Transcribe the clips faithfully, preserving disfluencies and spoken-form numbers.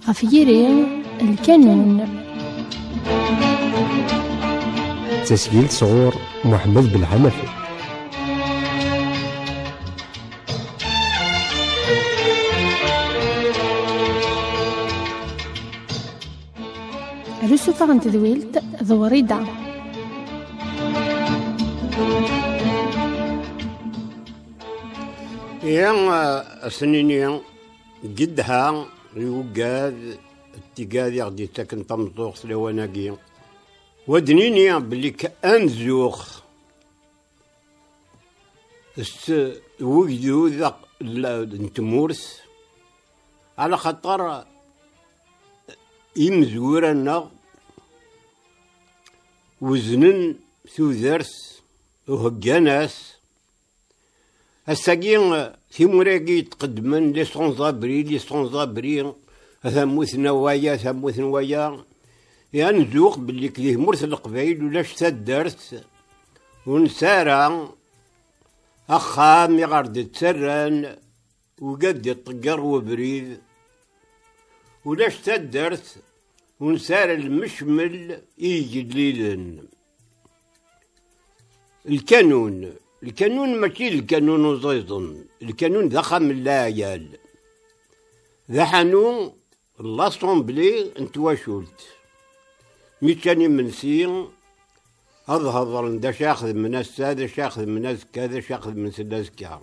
غف يري الكانون. تسجيل صغور محمد بالحنفي. الوسوفة عن تذويلت ضوريدة. يا سنيني جدها يوجاد التقاد يغدي تكن تمزوخ سلواناكي ودنيني بلي كأنزوخ است وجدو ذا التمورس على خطر يمزورنا وزنن ثوذرس وهجاناس الساقين في مراقي تقدمن لي سونزابري لي سونزابري ثموث نوايا ثموث نوايا يعني نزوق باللي كليه مرث القبايل ولاش تدرت ونسارع أخام يغرد تسران وقد يطقر وبريد ولاش تدرت ونسار المشمل يجي دليلن. الكانون الكانون ماشي الكانون زيضن، الكانون ضخم اللايال ذا حانون لاسومبلي انتواشولت ميتاني منسين اظهر دا شاخذ من هذا شاخذ من هذا دا شاخذ من سلازكا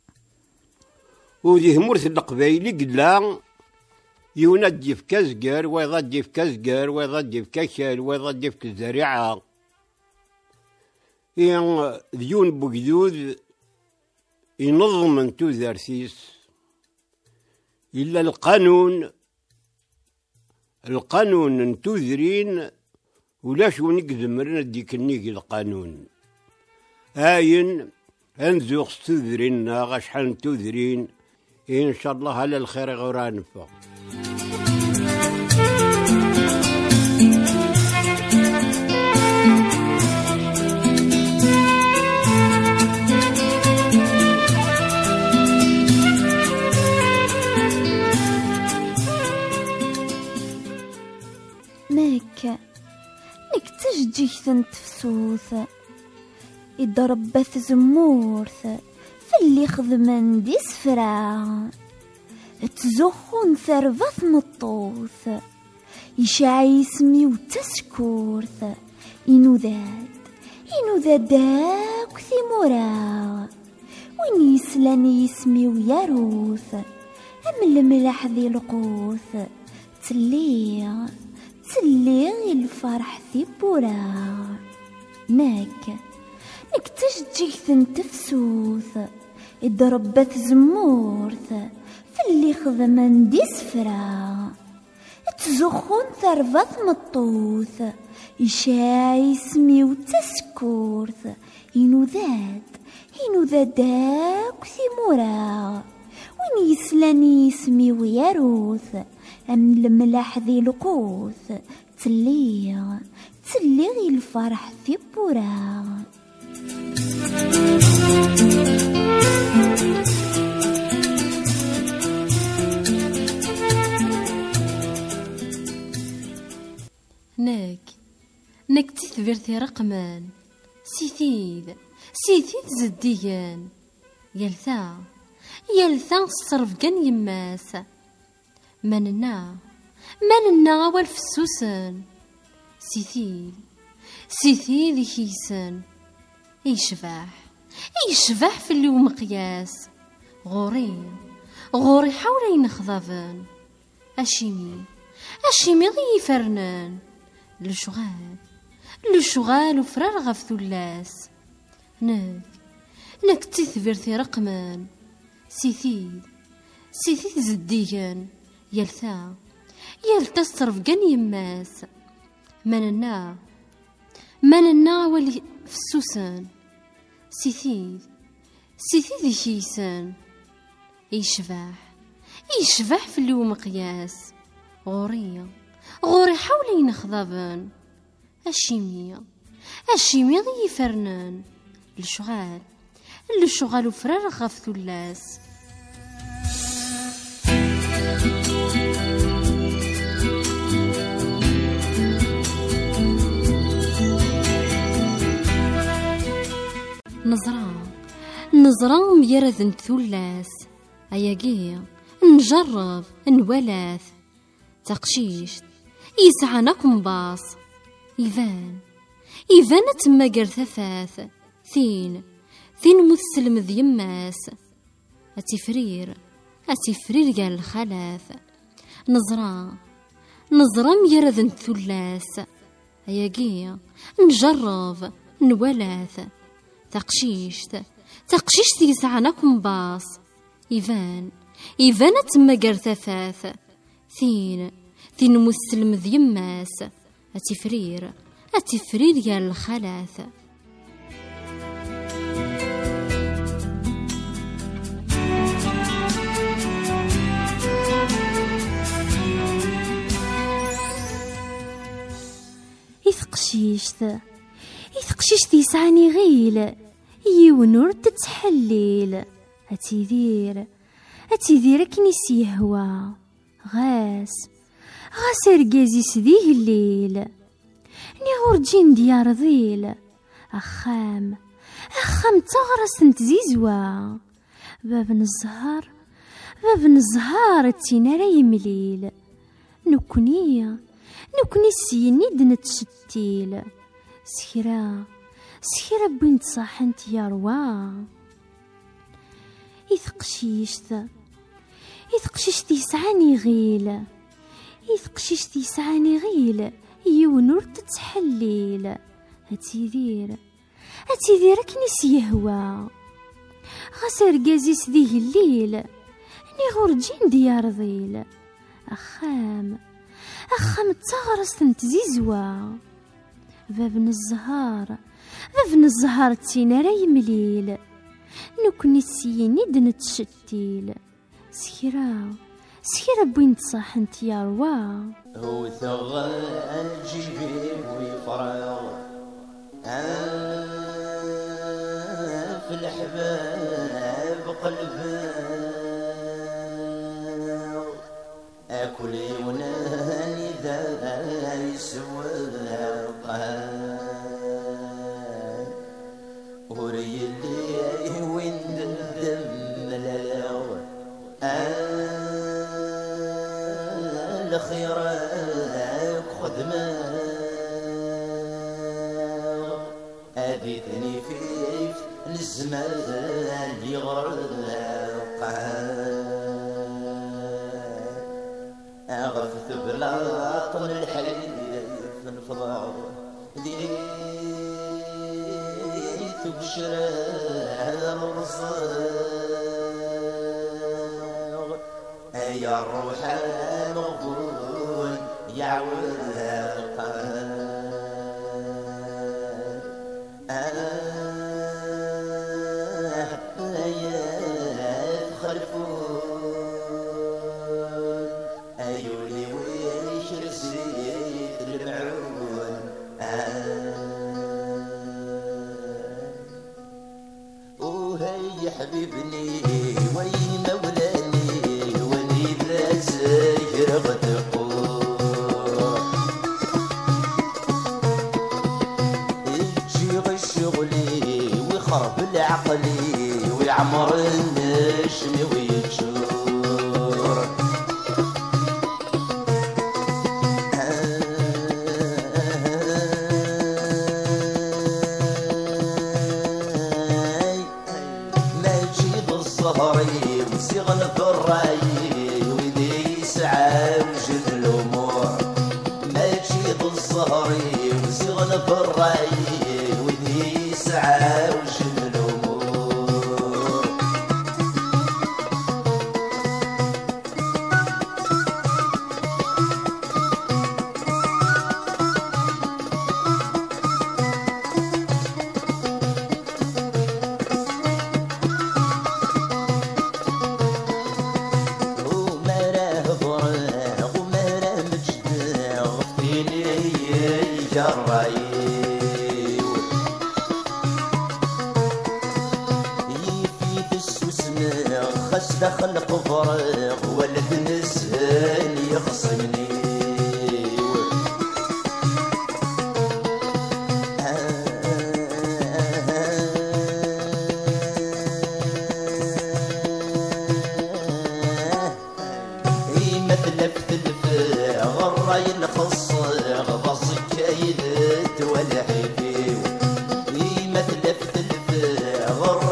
وذي مرث القبايلي قلا يونادي في كازقر ويضدي في كازقر ويضدي في كشل ويضدي في الزريعه يعني ديون بوجدود ينظم انتو ذارسيس إلا القانون القانون انتو ذرين ولاش ونقدمرنا ديك النيك القانون آين انزوغ ستذرين غشحان انتو ذرين إن شاء الله على الخير غوران فوق. نك تجديك تنتفسوث يضربت زمورث في اللي خدمن دي سفرا تزخون ثربث مطوث يشاعي يسمي وتسكورث ينوذاد ينوذاد داك ثمورا وين يسلاني يسمي ويروث أم الملح ذي القوث تليغ تليغ الفرح ذي بورا ناك نك تشجيك تنتفسوث يضربت زمورث في اللي خدمن دي سفرا تزخون ثربث مطوث يشاع يسمي وتسكورث ينوذاد ينوذاد داك ثمورا وين يسلاني يسمي ويروث أم الملاح ذي لقوث تليغ تليغ الفرح في بورا. ناك ناك تثبرتي رقمان سيثيد سيثيد زديان يلثا يلثا الصرف كان يماس مننا مننا أول فسوسن سيثيد سيثيد كيسن يشبح يشبح في اللي ومقياس غوري غوري حولي نخضفن أشيمي أشيمي ضي فرنان لشغال لشغال وفرار غف ثلاث ناك ناك تثبرتي رقمان سيثيد سيثيد زديان يلثا يلتا الصرف كان يماس مننا مننا ولي فسوسان سيثيد سيثيد كيسان يشبح يشبح في اللي ومقياس غورية غوري حولي نخضبن الشيمية الشيمية ضي فرنان لشغال لشغال وفرار غف ثلاث نزرع نزرع ميرذ ثلاث أياقي نجرب نولاث تقشيشت يسعناكم باص يفان يفان تماقر ثفاث ثين ثين مسلم ذي يماس أتفرير أتفرير قال الخلاث نزرع نزرع ميرذ ثلاث أياقي نجرب نولاث تقشيشت تقشيشت يسعناكم باص يفان يفان تماقر ثفاث ثين ثين مسلم ذي يماس أتفرير أتفرير يا الخلاث إثقشيشت إثقشيشت يسعني غيل يونور تتحليل أتيذير أتيذير كنيس يهوى غاس غاس رقازي سديه الليل ني غورجين ديار ذيل أخام أخام تغرس نتزيزوا باب الزهر باب الزهر التينارا يمليل نكوني نكوني السيني دنتشتيل سكرا سكرا بنت صاحنت يا روا إثقشيشت إثقشيشت يسعاني غيل إثقشيشت يسعاني غيل يونور تتحليل هتيذير هتيذير كنيس يهوى غسر قازيس ذيه الليل ني غورجين ديار ذيل أخام أخام تغرس تنتزيزوا بابن الزهار بابن الزهار تينارا يمليل نكوني السيني دنتشتيل سكرا سكرا بوين تصاحنت يا روا هو ثغى الجبين ويفرغ في الحباب قلبه أكل يوناني ذا يسوى القهار وري اللي وين الدم للاو الخيرك خدمة أذيتني فيك الزمان يغرق أغث بلاطن الحليف انفضاع ديت بشرى مرصاغ يا الروح مغبون يعود حبيبني وين مولاني واني ذا ساير غتقول يجي غشغلي ويخرب العقلي ويعمر النجم ويجور ظهري وصيغن الراي ويدي يسعى وجد الامور ما تجيب الظهري وصيغن الراي ويدي يسعى وجد الامور دخل قفرغ ولد نسهل يخصمني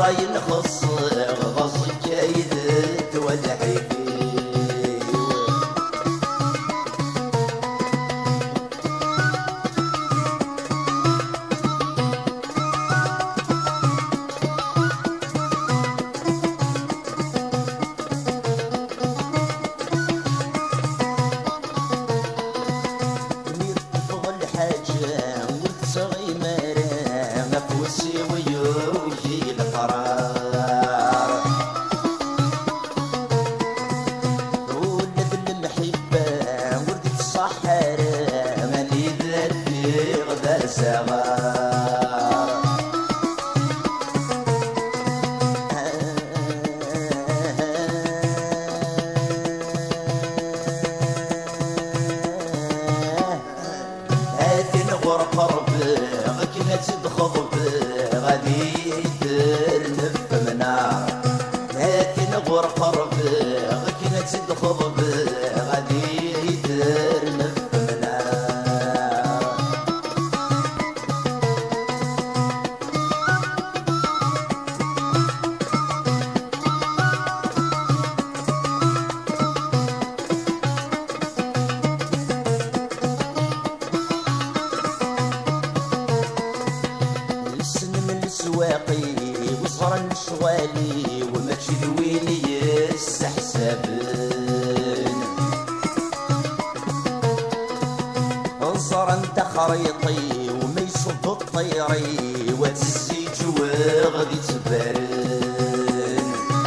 راي نخص غص كايدت والحيفي خريطي وما يصد الطيري وتزيج وغادي تبارن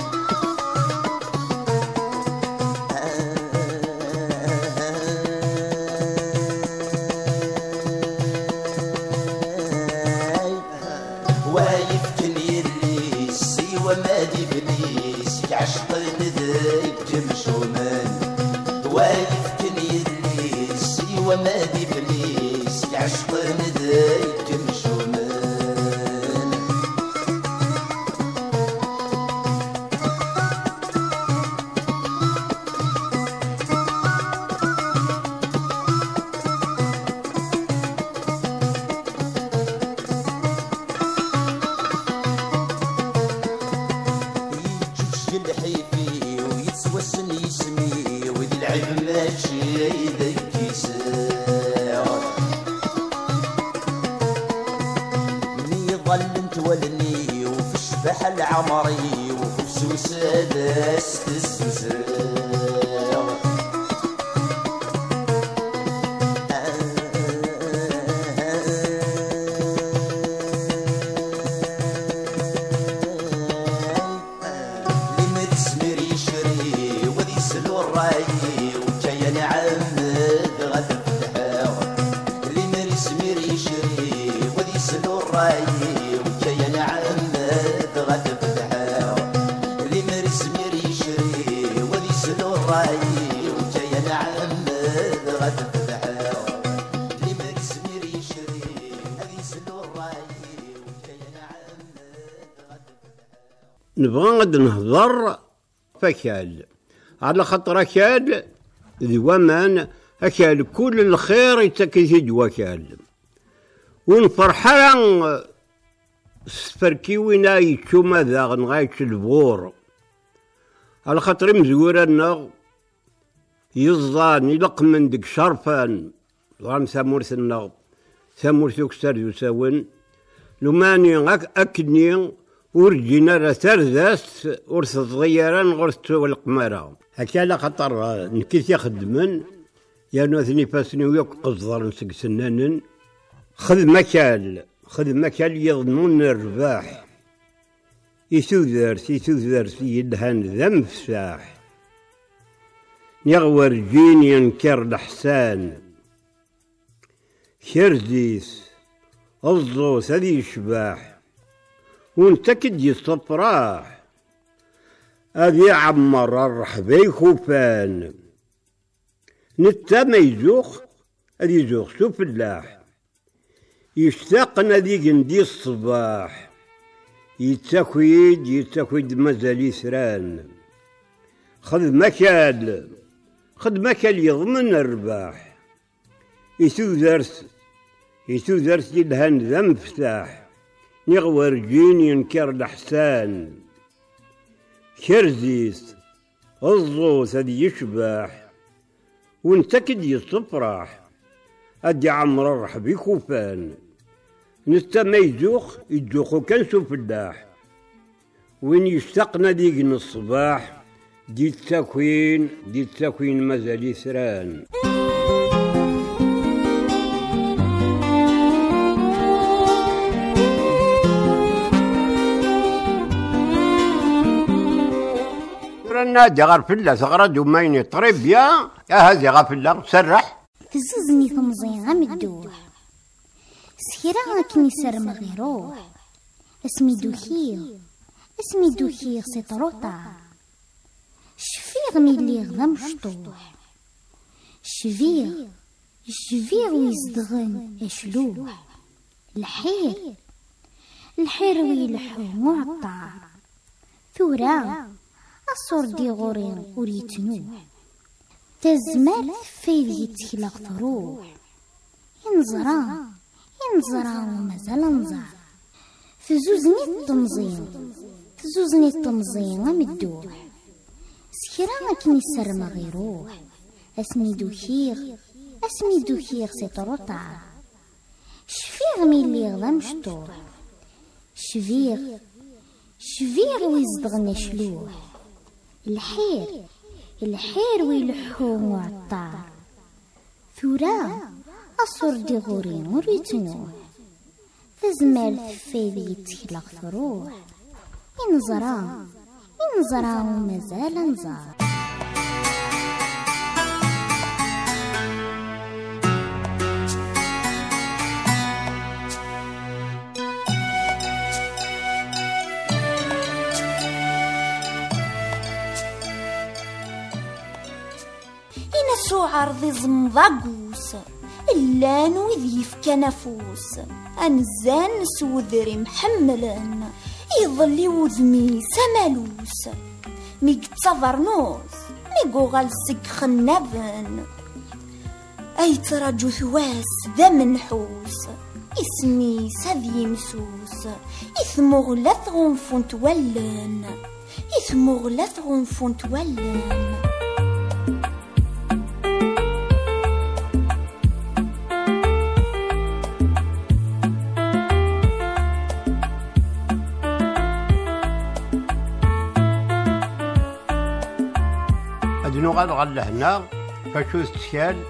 وايف كن يلي سيوا ما دي بليس يعشقن ذاك تمشومان وايف كن يلي سيوا ما دي بليس عشقن ذاك تمشومان يجوج الحيفي ويتسوسن يسمي وذي العيب ماشي ذاك ولني وفي الشبح العمري وفي سوسة استسمسر لما تسمير يشري وذي سلو الراي وجاي نعمد غد فتحاوة لما تسمير يشري وذي سلو الراي نبغى غد نهضر فكال على خاطر أكال ذي ومان أكال كل الخير يتكيد وكال ونفرحان سفركي وينا يتشو ماذا غنغايتش البغور على خاطر مزورة النغ يزضان يلق من ديك شرفان غام ثامورث النغ ثامورث يكسر يساون لماني أكني ورجينا راه ترداس ورث الضيران غرث والقمارة هكا على خاطر نكيت يخدمن يا نوثني فاسني وياك قصدر نسق سنانن خذ مكال خذ مكال يضمن الرباح يسوذرت يسوذرت يدهن ذم فساح يغور جين ينكر الحسان شرزيس الضوس هذي يشباح ونتكد يستفراح هذي عمر الرحبي خوفان نتا ما يزوخ هذي يزوخ سو فلاح يشتاقنا ذي قندي الصباح يتاكويد يتاكويد مازال يسران خذ مكال خذ مكال يضمن الرباح يسو درس يسو درس يدهن ذم فتاح نغورجين ينكر الحسان كرزيس الزوس هذي يشبح وانت كد يصفرح ادي عمر الرحب يكوفان نستا ما يزوخ يدوخو كان سو فلاح وين يشتقنا ديك الصباح دي التكوين دي التكوين مازال يسران. نادي غير فلا ثغرد ومايني طريب يا هذه غافلة سرح تزوزني تمزين غا مدوح سكيرا كني سرم غيروح اسمي دوخيغ اسمي دوخيغ سي طروطا شفيغ ميلي غدا مشطوح شفيغ شفيغ ويزدغن اشلوح الحير الحير ويلحو معطر ثورا الصور دي غورين وريتنوح تزمال فيدي تخلق تروح ينزرا ينزرا ومازال نزار تزوزني التمزين تزوزني التمزين مدوح سكرا كني سرما غيروح اسمي دوخيغ اسمي دوخيغ سي طروطا شفيغ ميلي غدا مشطوح شفيغ شفيغ ويزدغني شلوح الحير الحير ويلحو معطر ثورا الصور دي غورين وريتنوح تزمال فيدي تخلق تروح ينزرا ينزرا ومازال نزار. سو عرضي زمضاقوس اللان وذ يفكا نفوس أنزان سوذري محملن يظلي وذمي سمالوس ميك تصفرنوس ميقو غالسك خنابن أي تراجو ثواس ذا منحوس اسمي سذي مسوس إثمو غلث غنفون تولن إثمو غلث غنفون تولن. نغاد غالا هنا فاشو استشال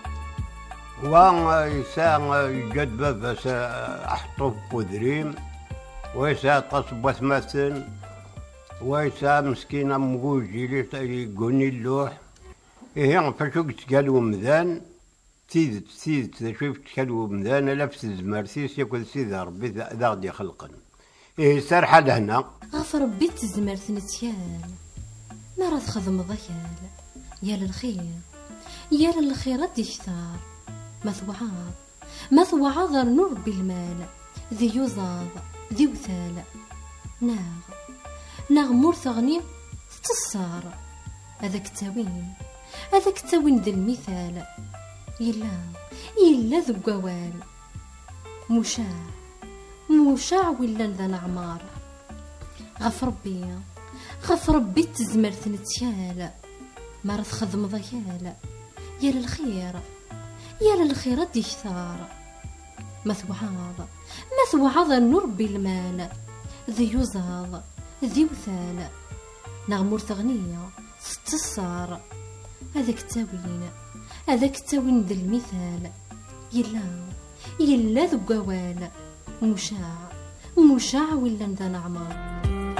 ويسا يجد باباس أحطو بودريم ويسا تصب وثماثن ويسا مسكينة مغوجي لي يقوني اللوح إيه فاشو تقالو مذان تيد تيد شوف تقالو مذان لابس الزمارسيس يكون سيدي ربي ذا غدي خلقن إيه سارحة لهنا غف ربي تزمرت نتيان ما راه تخدم ضيال يا للخير يا للخير ديشتار مثوعاض مثوعاض النور بالمال ذي يوزاض ذي وثال ناغ ناغ مور ثغني تصار هذاك التاوين هذاك التاوين ذا المثال يلا يلا ذو قوال مشاع مشاع ولا ذا نعمار غف ربي غف ربي تزمرت نتيال ما راه تخدم ضيال يا للخير يا للخير ديشثار مثوعاض مثوعاض النور بالمال ذي يوزاض ذي وثال نغمور ثغنية ستصار هذاك التاوين هذاك التاوين ذا المثال يلا يلا ذو قوال مشاع مشاع ولا ذا نعمار.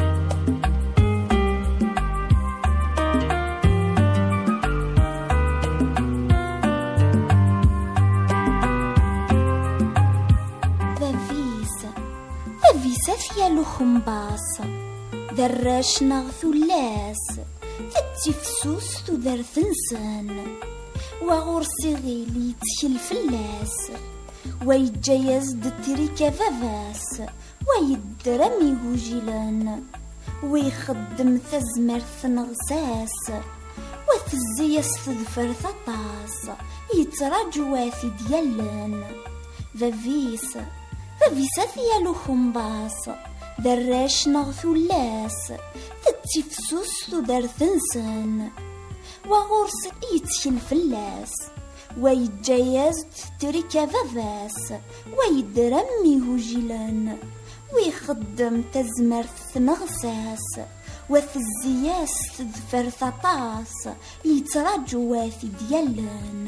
سافيا لخم باص دراش نغثو اللاس تتفسوس تدار ثنسان وغرسي غيلي تشل فلاس ويتجيز دتريكا فافاس ويدرمي وجيلان ويخدم ثزمر ثنغساس وثزيس تذفر ثطاس يتراجو واثي ديالان فافيس ربيسات يالو خنباص دراش نغثو اللاس تتفسوس تدار ثنسن وغرس يتشل فلاس ويتجايز تريكا باباس ويدرمي هجلان ويخدم تزمر ثنغساس وثزياس تذفر ثطاس يتراجو واثي ديالن.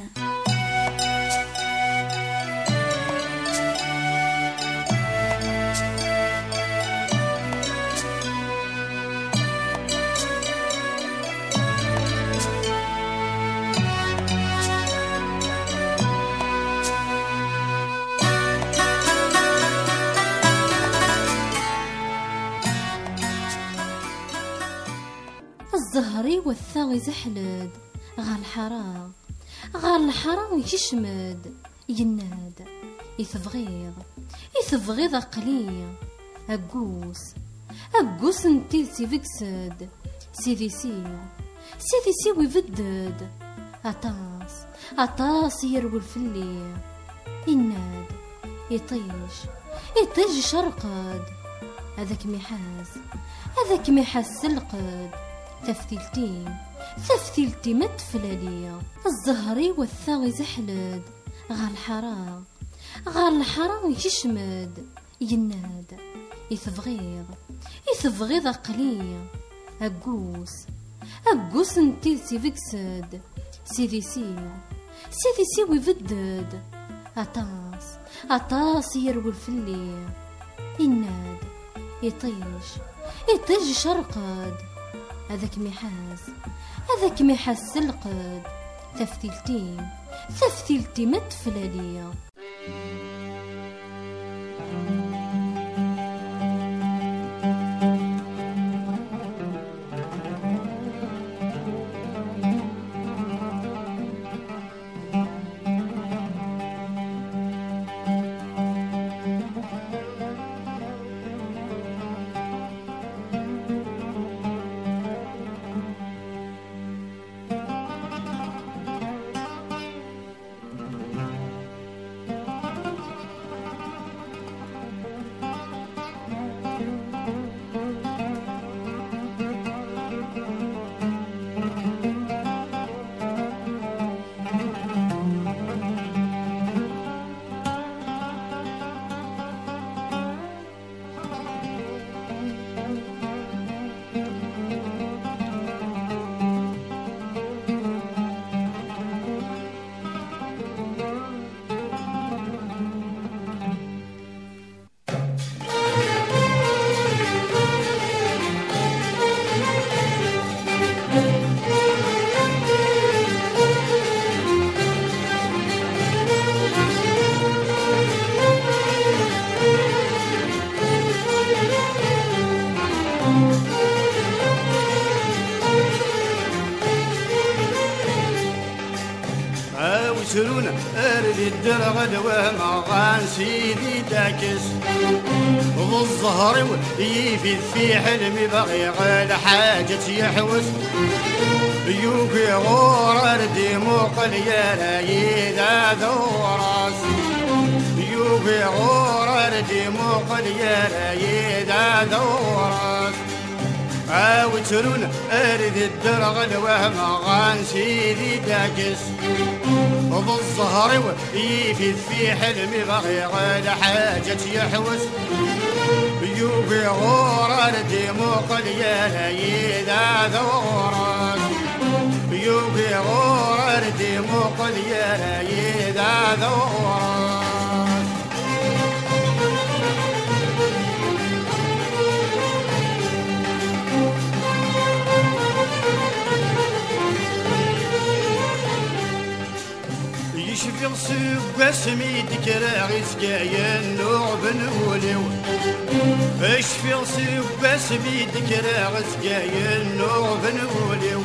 الزهري والثاوي زحلد غال الحرام غال الحرام يشمد يناد يثبغيض يثبغيض أقلية أقوس أقوس انتي سيفكسد سيدي سيو سيدي سيو يفدد أطاس أطاس يروي الفلي يناد يطيش يطيش شرقد هذاك ميحاز هذاك ميحاز القد تفتيلتين تفتيلتي متفلالية الزهري والثاوي زحلد غال الحرام غال الحرام يشمد يناد يثبغيض يثبغيض أقلية أقوس أقوس انتي سيفكسد سيدي سيو سيدي سيو يفدد أطاس أطاس يروي الفلي يناد يطيش يطيش شرقد هذاك ميحاز هذاك ميحاز القد تفتيلتين تفتيلتي متفلالية. يسرون أرد الدرغد وما غان سيدي داكس والظهر يفيد في حلمي بغي غير حاجة يحوس يوكي غور أردي موقل يا رايد ذوراس يوكي غور أردي موقل يا رايد ذوراس عاوترون أرد الدرغل وما غان سيدي داكس وبالظهر يفيد في حلمي بغي غير حاجة يحوس يوقي غور أردي موقل يا رايد ذوراس يوقي غور أردي موقل يا رايد ذوراس يشفي غسوق اسمي دكرا غيسكايا النوع بنوليو يشفي غسوق اسمي دكرا غيسكايا النوع بنوليو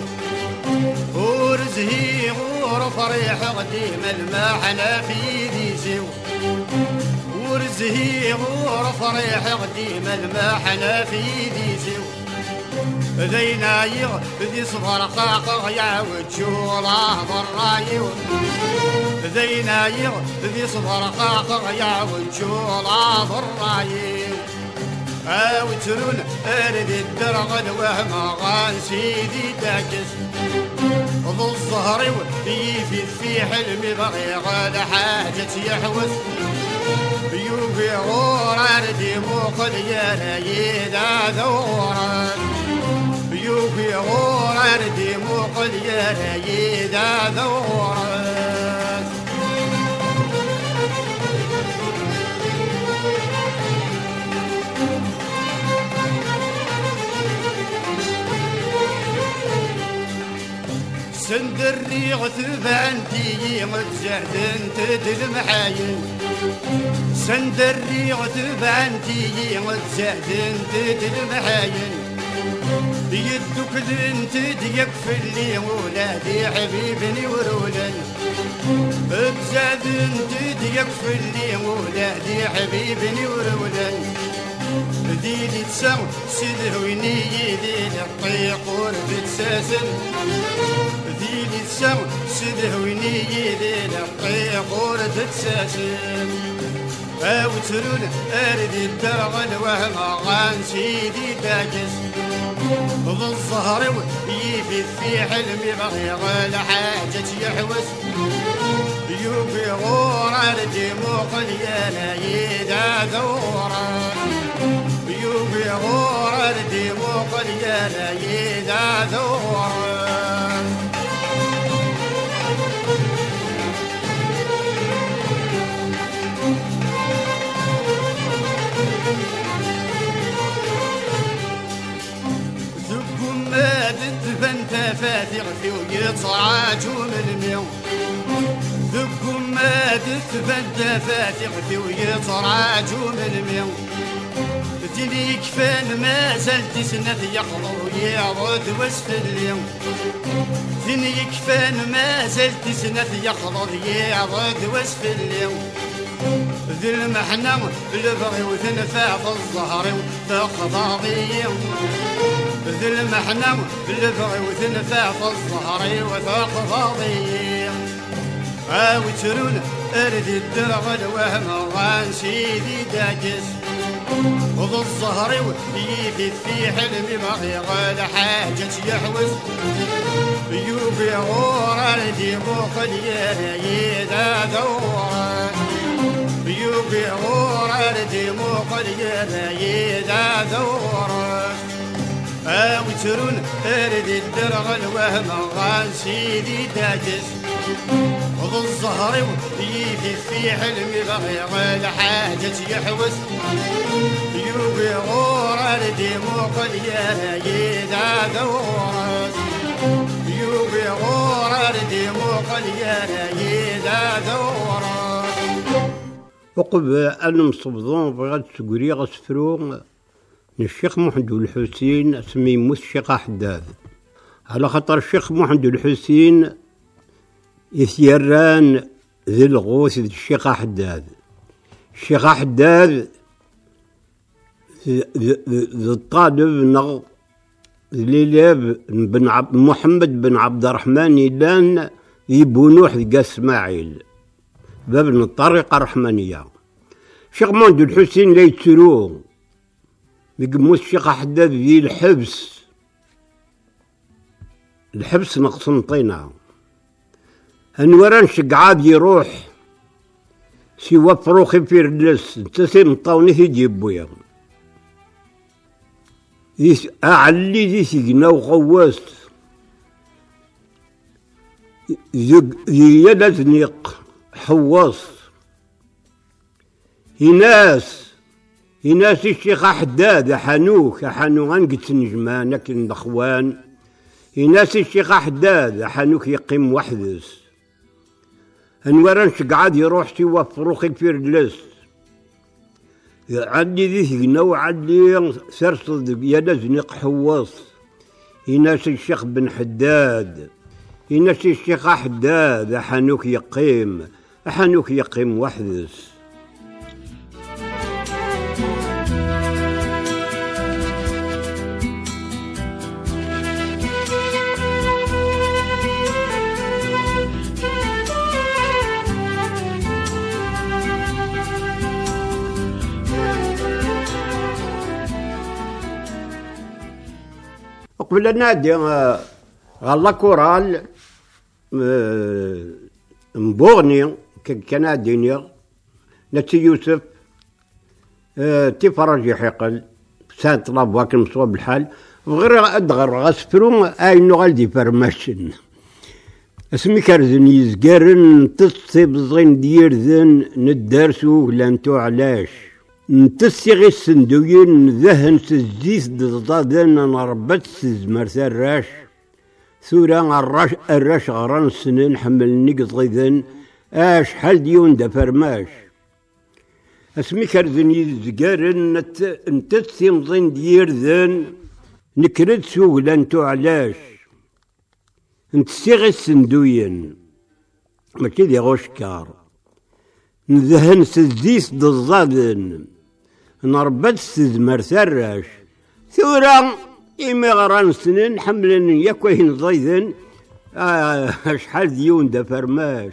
ورزهي غور فريح قديم المحنة في ديسيو ورزهي زهير ورفريح قديم المحنة في ديزيو ذي ناير ذي صفر قاقر يعود شوره ضرايو ذي ناير ذي صفر قاقر يعود شوره ضرايو اوترون ارد الدرغ الوهم غان سيدي تعكس ذو الظهر يفيد في حلمي بغي غاد حاجة يحوس يوفي غور اردي موقل يا رايدا ذورا يوفي غور اردي موقل يا رايدا ذورا سندري غثب عندي متزهد انت المحاين سندري غثب عندي متزهد انت المحاين يدك انت يكفل لي ولادي حبيبني ورولن بزاد انت يكفل لي ولادي حبيبني ورولن ديلي تساو سيدهويني يديل الطيق وربت ساسن ديلي تساو سيدهويني يديل الطيق وربت ساسن اوترون اردي الدرغ الوهم غان سيدي داكس ذو الظهر يفيد في حلمي بغي غال حاجة يحوس يوفي غور اردي موقل يا لايدا ذورا يوفي غور اردي موقل يا لايدا ذورا ذكم ما تتفنت فاتغ في ويتصعاجوا من الميو ذكم ما تتفنت فاتغ في ويتصعاجوا من الميو تليك فان ما زلت سنة يقضوا يعرض وسط اليوم تليك فان ما زلت سنة يقضوا يعرض وسط اليوم ذي المحنة البغي وثنفع في الظهر وتقضاضي ذي المحنة البغي وثنفع في الظهر وتقضاضي اوترون اردي الدرغ الوهم غان سيدي داكس وذو الظهر يفيد في حلمي بغي غال حاجة يحوس يوفي غور اردي موقل يا رايدا ذورا يوفي غور اردي موقل يا رايدا ذورا اوترون اردي الدرغ الوهم غان سيدي داكس وذو الظهر يفيد في حلمي بغي غال حاجة يحوس يوفي غور اردي موقل يا رايدا ذورا يوفي غور اردي موقل يا رايدا ذورا وقب أنا مصبضون بغات تقولي غسفرو الشيخ محمد الحسين اسمي موس الشيخ حداد على خاطر الشيخ محمد الحسين يثيران ذي الغوث ذي الشيخ حداد الشيخ حداد ذي الطالب نغ ذي بن عبد محمد بن عبد الرحمن يلان يبونوح ذي اسماعيل باب الطريقة الرحمانية الشيخ محمد الحسين لا يتسروه بقموس الشيخ حداد ذي الحبس الحبس نقسنطينة انوران شقعاد يروح سوا فروخي في رلس نتسي مطاوني في جيبويا يس اعلي ذي سجنا وغواس ذي يلزنيق حواس هناس هناس الشيخ حداد حنوك حنو غنقت نجمان لكن الاخوان هناس الشيخ حداد حنوك يقيم وحدس انوران شقعاد يروح سوا فروخي في رجلس عدي ذي ثقنا وعدي سرصد يلزنق حواص هناس الشيخ بن حداد هناس الشيخ حداد حنوك يقيم حنوك يقيم وحدس وقبل نادي غالا كورال مبوغني كناديني نتي يوسف تي فرج حقل سان طلب واكن مصوب الحال وغير ادغر غسفرو اينو غالدي فرماشن اسمي كارزن يزقارن تصيب زغين ديرذن ندارسو لانتو علاش نتسي غي السندوين ذهن سزيس دضادن نربت سزمر ثراش ثورا الراش الراش غران سنين حملني قضيذن اش حال ديون دا فرماش اسمي كارزن يزقارن نتسي مزين ديرذن نكرد سوق لانتو علاش نتسي غي السندوين ماشي دي غوشكار نذهن سزيس دضادن نربت سزمر ثراش ثورا إما غران سنين حملن يكوين ضيذن آه شحال ديون دا فرماش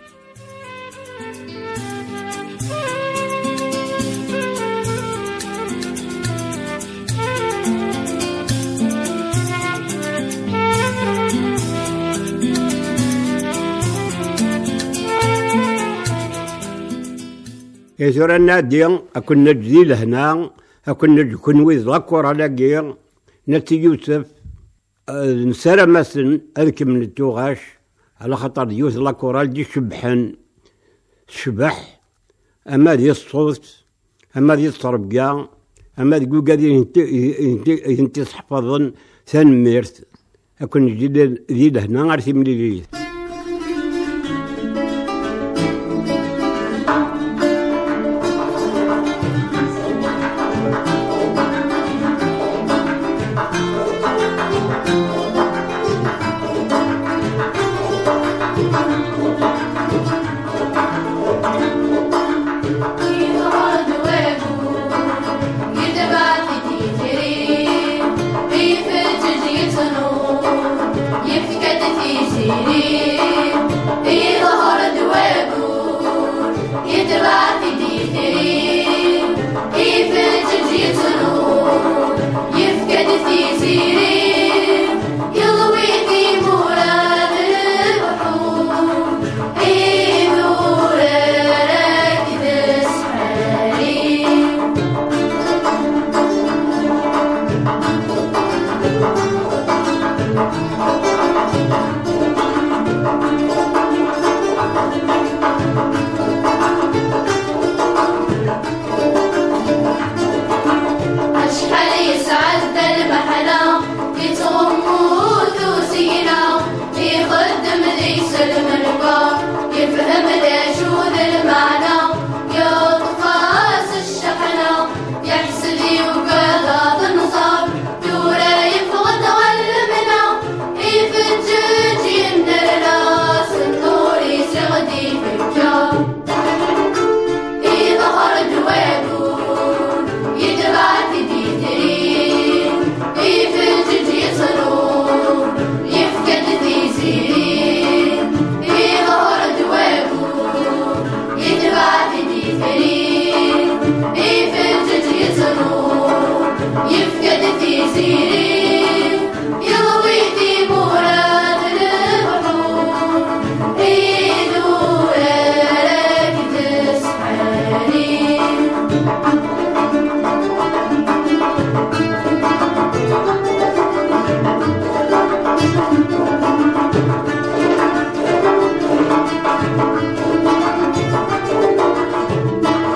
يزور النادي أكون نجزي لهنا أكون نجكون ويز لاكور على كير نتي يوسف نسرى مثلا هذيك من التوغاش على خاطر يوسف لاكورال دي شبحن شبح أما دي الصوت أما دي الصربقة أما دي قوقا دي ينتي صحفظن ثان ميرت أكون نجي ذي لهنا عرفي مليليت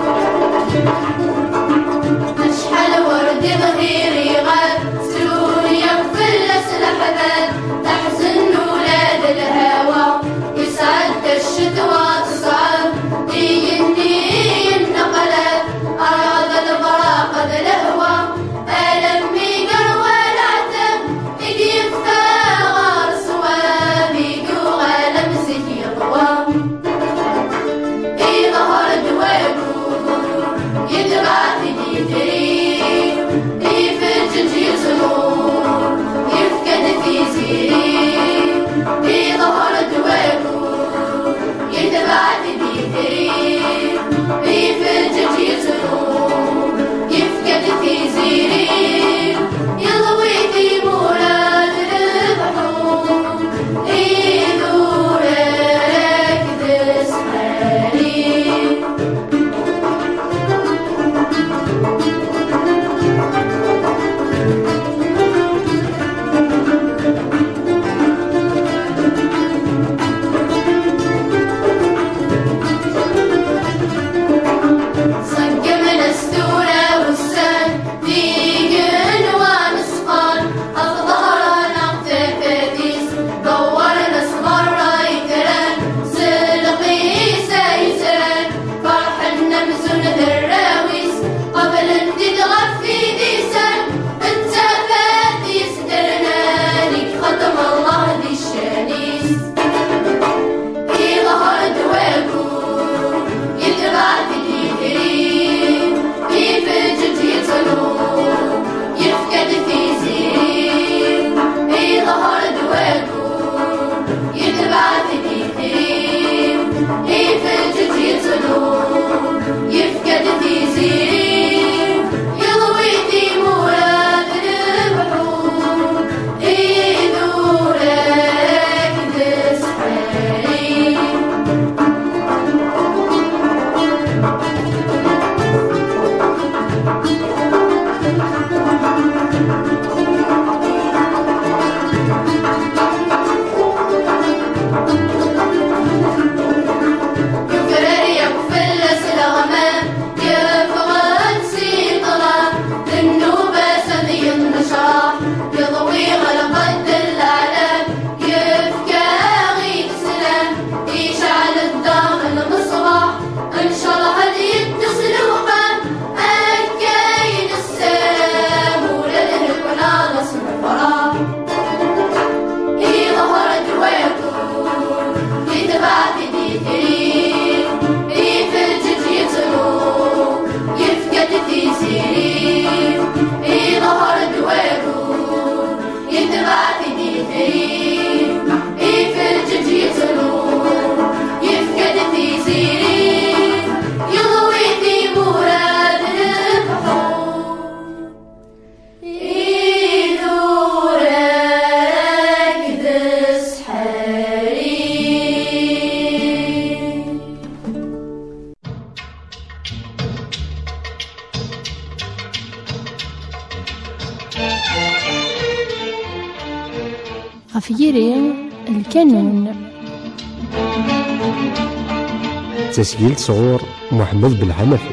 أشحال ورد بغير يغاب سوري غف يري الكانون. تسجيل صغور محمد بالحنفي.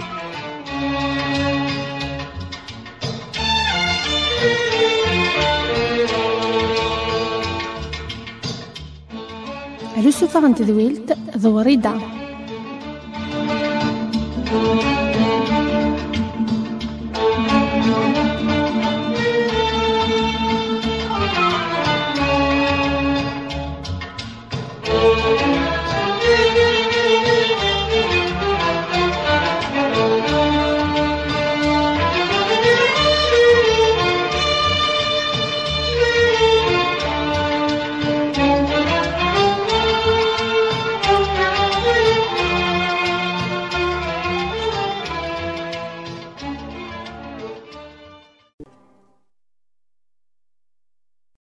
على سفر تذويلت ذو وريدة.